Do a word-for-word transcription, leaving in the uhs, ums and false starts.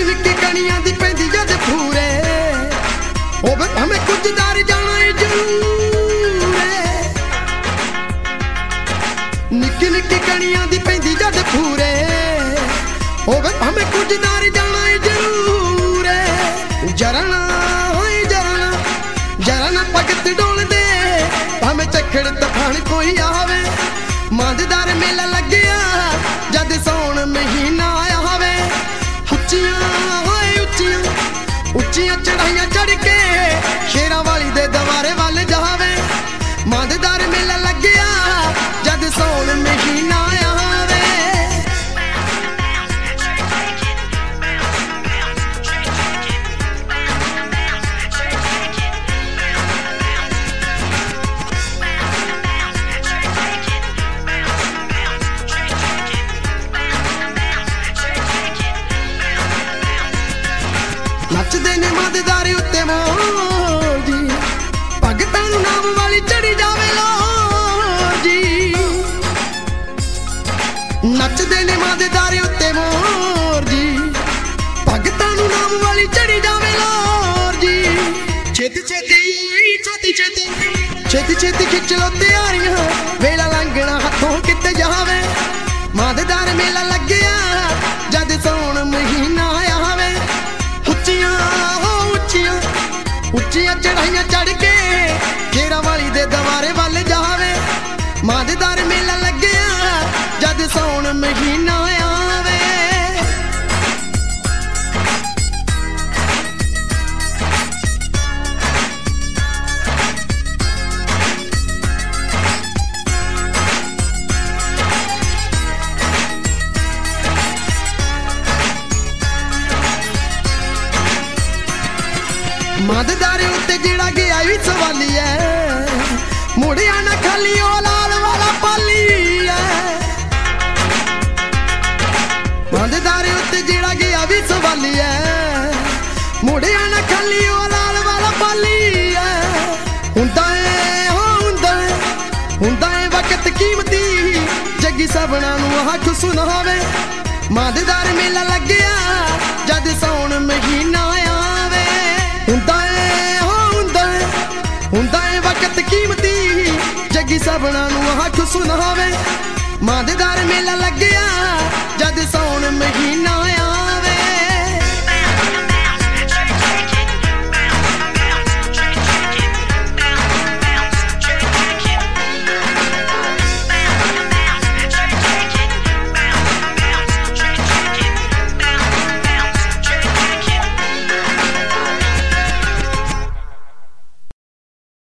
ਨਿੱਕੀ ਨਿੱਕੀ ਕਣੀਆਂ ਦੀ ਪੈਂਦੀ ਜਦ ਫੂਰੇ ਹੋਵੇ ਭਾਵੇਂ ਕੁਝ ਦਰ ਜਾਣਾ ਏ ਜ਼ਰੂਰ ਏ। ਨਿੱਕੀ ਨਿੱਕੀ ਕਣੀਆਂ ਦੀ ਪੈਂਦੀ ਜਦ ਫੂਰੇ ਹੋਵੇ ਭਾਵੇਂ ਕੁਝ ਦਰ ਜਾਣਾ ਏ ਜ਼ਰੂਰ ਏ। ਜਰਨਾ ਹੋਏ ਜਰਨਾ ਜਰਨਾ ਭਗਤ ਡੋਲਦੇ ਭਾਵੇਂ ਝੱਖੜ ਤੂਫਾਨ ਕੋਈ ਆਵੇ। ਮੰਦਦਾਰ ਮੇਲਾ ਲੱਗਿਆ ਜਦ ਸੌਣ ਮਹੀਨਾ ਆਇਆ ਹੋਵੇ। ਉੱਚੀਆਂ ਹੋਏ ਉੱਚੀਆਂ ਉੱਚੀਆਂ ਚੜਾਈਆਂ ਚੜ ਕੇ ਸ਼ੇਰਾਂ ਵਾਲੀ ਦੇ ਦਵਾਰੇ ਵੱਲ ਜਾਵੇ। ਮੰਦਦਾਰ ਮੇਲਾ ਲੱਗਿਆ ਜਦ ਸੌਣ ਮਹੀਨਾ ਆਇਆ ਹੋਵੇ। ਨੱਚਦੇ ਨੇ ਮੰਦਦਾਰ ਉੱਤੇ ਮੋਰ ਜੀ ਭਗਤਾਂ ਨੂੰ ਨਾਮ ਵਾਲੀ ਚੜੀ ਜਾਵੇ ਲੋਰ ਜੀ। ਨੱਚਦੇ ਨੇ ਮੰਦਦਾਰ ਉੱਤੇ ਮੋਰ ਜੀ ਭਗਤਾਂ ਨੂੰ ਨਾਮ ਵਾਲੀ ਚੜੀ ਜਾਵੇ ਲੋਰ ਜੀ। ਛੇਤੀ ਛੇਤੀ ਛੇਤੀ ਛੇਤੀ ਛੇਤੀ ਛੇਤੀ ਖਿੱਚ ਲੋ ਤਿਆਰੀਆਂ ਵੇਲਾ ਲੰਘਣਾ ਹੱਥੋਂ ਕਿਤੇ ਜਾਵੇ। ਮੰਦਦਾਰ ਮੇਲਾ ਲੱਗਿਆ ਜਦ ਸੌਣ ਮਹੀਨਾ ਆਇਆ ਹੋਵੇ। ਉੱਚੀਆਂ ਹੋ ਉੱਚੀਆਂ ਉੱਚੀਆਂ ਚੜਾਈਆਂ ਚੜ ਕੇ ਸ਼ੇਰਾਂ ਵਾਲੀ ਦੇ ਦਵਾਰੇ ਵੱਲ ਜਾਵੇ। ਮੰਦਦਾਰ ਮੇਲਾ ਲੱਗਿਆ ਜਦ ਸੌਣ ਮਹੀਨਾ ਆਵੇ। ਮੰਦਦਾਰ ਉੱਤੇ ਜਿਹੜਾ ਗਿਆ ਵੀ ਸਵਾਲੀ ਐ ਮੁੜਿਆ ਨਾ ਖਾਲੀ ਉਹ ਲਾਲ ਵਾਲਾ ਪਾਲੀ ਐ। ਮੰਦਦਾਰ ਉੱਤੇ ਜਿਹੜਾ ਗਿਆ ਵੀ ਸਵਾਲੀ ਐ ਮੁੜਿਆ ਨਾ ਖਾਲੀ ਉਹ ਲਾਲ ਵਾਲਾ ਪਾਲੀ ਐ। ਹੁੰਦਾ ਏ ਹੋ ਹੁੰਦਾ ਏ ਹੁੰਦਾ ਏ ਵਕਤ ਕੀਮਤੀ ਜੱਗੀ ਸਭਨਾਂ ਨੂੰ ਆਖ ਸੁਣਾਵੇ। ਮੰਦਦਾਰ ਮੇਲਾ ਲੱਗਿਆ ਜਦ ਸੌਣ ਮਹੀਨਾ ਆਵੇ। ਹੁੰਦਾ ਏ ਹੋ ਹੁੰਦਾ ਏ ਹੁੰਦਾ ਏ ਵਕਤ ਕੀਮਤੀ ਜੱਗੀ ਸਭਨਾਂ ਨੂੰ ਆਖ ਸੁਣਾਵੇ। ਮੰਦਦਾਰ ਮੇਲਾ ਲੱਗਿਆ ਜਦ ਸੌਣ ਮਹੀਨਾ